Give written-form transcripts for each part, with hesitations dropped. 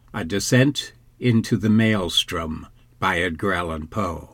A Descent into the Maelstrom by Edgar Allan Poe.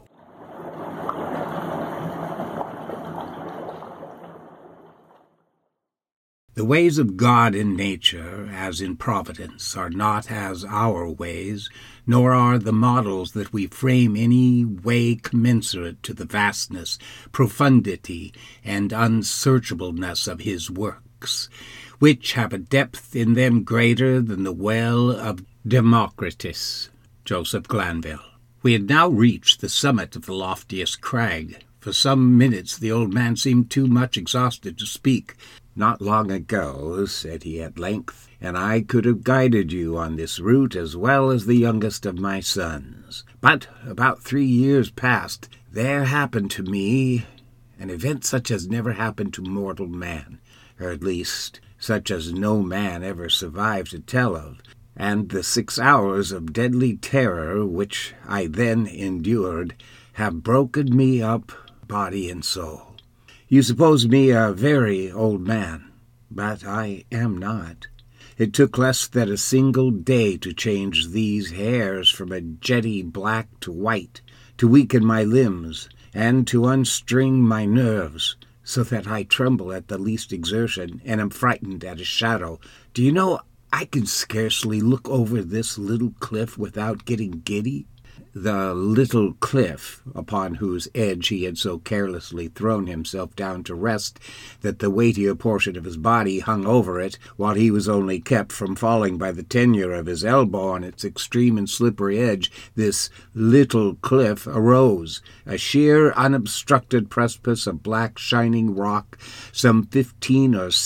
The ways of God in nature, as in providence, are not as our ways, nor are the models that we frame any way commensurate to the vastness, profundity, and unsearchableness of his works, which have a depth in them greater than the well of Democritus. Joseph Glanville. We had now reached the summit of the loftiest crag. For some minutes the old man seemed too much exhausted to speak. "Not long ago," said he at length, "and I could have guided you on this route as well as the youngest of my sons. But about 3 years past, there happened to me an event such as never happened to mortal man, or at least such as no man ever survived to tell of. And the 6 hours of deadly terror which I then endured have broken me up, body and soul. You suppose me a very old man, but I am not. It took less than a single day to change these hairs from a jetty black to white, to weaken my limbs, and to unstring my nerves, so that I tremble at the least exertion, and am frightened at a shadow. Do you know, I can scarcely look over this little cliff without getting giddy." The little cliff, upon whose edge he had so carelessly thrown himself down to rest that the weightier portion of his body hung over it, while he was only kept from falling by the tenure of his elbow on its extreme and slippery edge, this little cliff arose, a sheer, unobstructed precipice of black, shining rock, some 1,500 or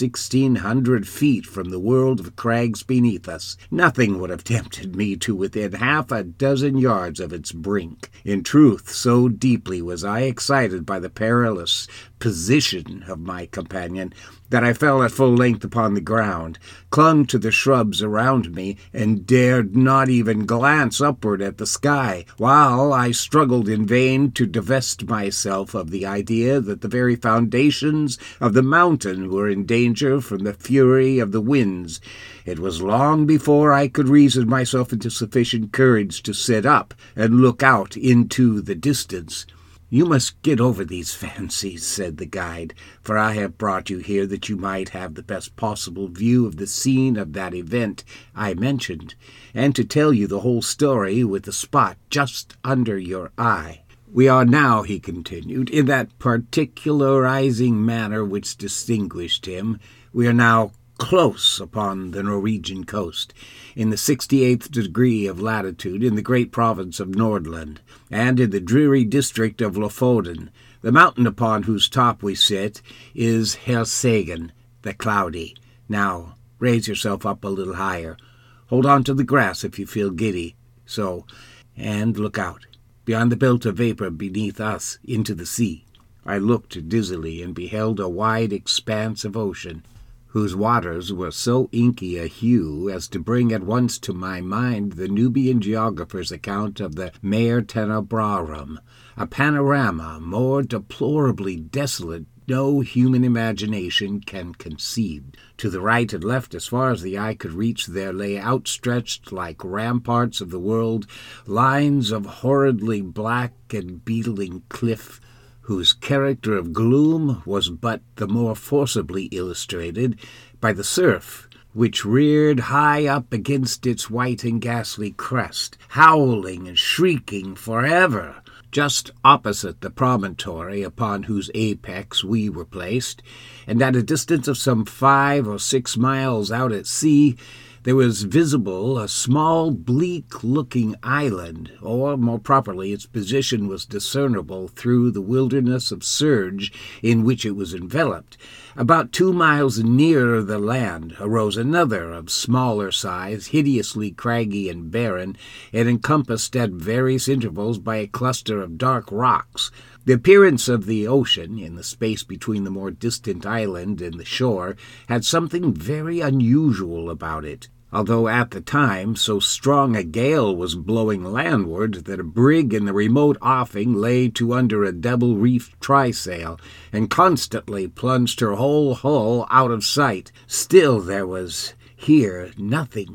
1,600 feet from the world of crags beneath us. Nothing would have tempted me to within half a dozen yards of its brink. In truth, so deeply was I excited by the perilous position of my companion that I fell at full length upon the ground, clung to the shrubs around me, and dared not even glance upward at the sky, while I struggled in vain to divest myself of the idea that the very foundations of the mountain were in danger from the fury of the winds. It was long before I could reason myself into sufficient courage to sit up and look out into the distance. "You must get over these fancies," said the guide, "for I have brought you here that you might have the best possible view of the scene of that event I mentioned, and to tell you the whole story with the spot just under your eye. We are now," he continued, in that particularizing manner which distinguished him, "we are now close upon the Norwegian coast, in the 68th degree of latitude in the great province of Nordland, and in the dreary district of Lofoden. The mountain upon whose top we sit is Helsegan, the Cloudy. Now, raise yourself up a little higher. Hold on to the grass if you feel giddy. So, and look out, beyond the belt of vapor beneath us, into the sea." I looked dizzily and beheld a wide expanse of ocean, whose waters were so inky a hue as to bring at once to my mind the Nubian geographer's account of the Mare Tenebrarum, a panorama more deplorably desolate no human imagination can conceive. To the right and left, as far as the eye could reach, there lay outstretched like ramparts of the world lines of horridly black and beetling cliff, whose character of gloom was but the more forcibly illustrated by the surf, which reared high up against its white and ghastly crest, howling and shrieking forever, just opposite the promontory upon whose apex we were placed, and at a distance of some 5 or 6 miles out at sea, there was visible a small, bleak-looking island, or, more properly, its position was discernible through the wilderness of surge in which it was enveloped. About 2 miles nearer the land arose another of smaller size, hideously craggy and barren, and encompassed at various intervals by a cluster of dark rocks. The appearance of the ocean, in the space between the more distant island and the shore, had something very unusual about it, although at the time so strong a gale was blowing landward that a brig in the remote offing lay to under a double-reefed trysail, and constantly plunged her whole hull out of sight. Still there was here nothing